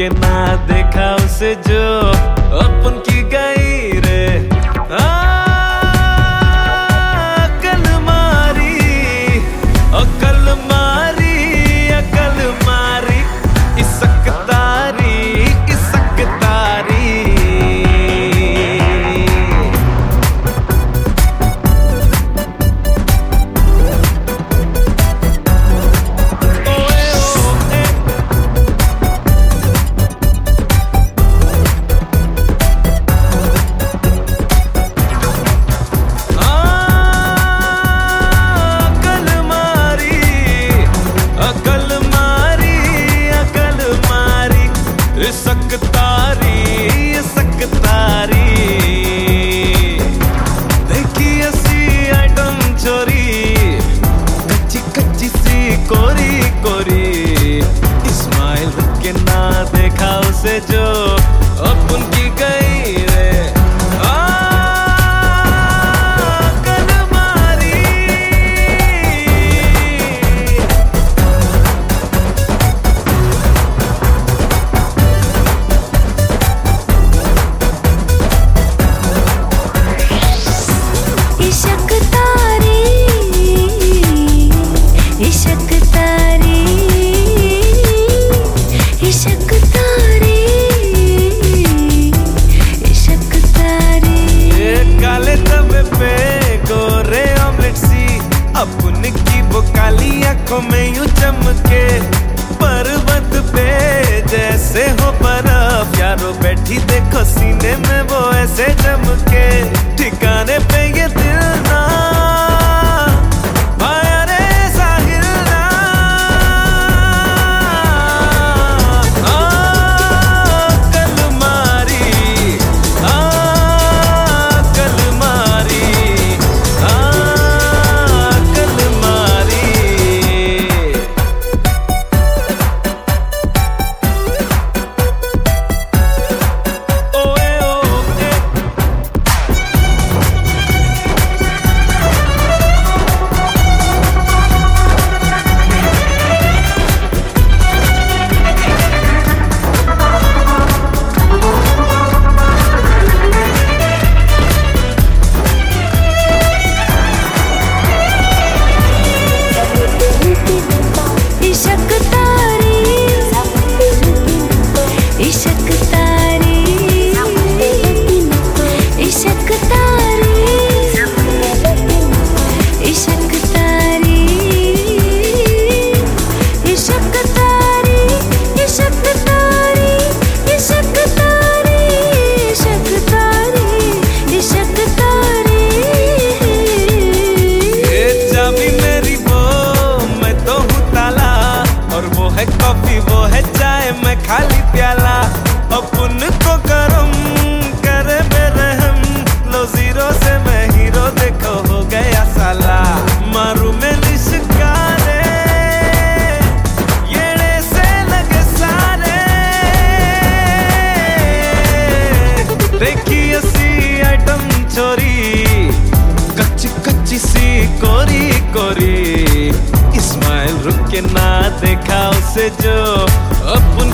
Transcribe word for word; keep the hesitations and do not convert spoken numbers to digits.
के ना देखा उसे जो अपन की गई रे आ, अकल मारी अकल मारी अकल मारी इसक तारी इसक तारी सकतारी सकतारी देखी ऐसी आइटम चोरी कच्ची कच्ची सी कोरी कोरी इस्माइल के ना देखा उसे जो अपन की गई रे अपनी की वो काली आंखों में यूं चमके पर्वत पे जैसे हो बर्फ यारो बैठी देखो सीने में वो ऐसे चमके ठिकाने पे ये दिल ना पाया रे साहिल ना अकल मारी अकल मारी कॉफी वो है चाय मैं खाली प्याला अपन को करम करे बेरहम लो जीरो से मैं हीरो देखो हो गया साला मारू में लिशकारे येड़े से लगे सारे देखी ऐसी आइटम चोरी कच्ची कच्ची सी कोरी कोरी इस्माइल रुक के ना देखा उसे जो अपन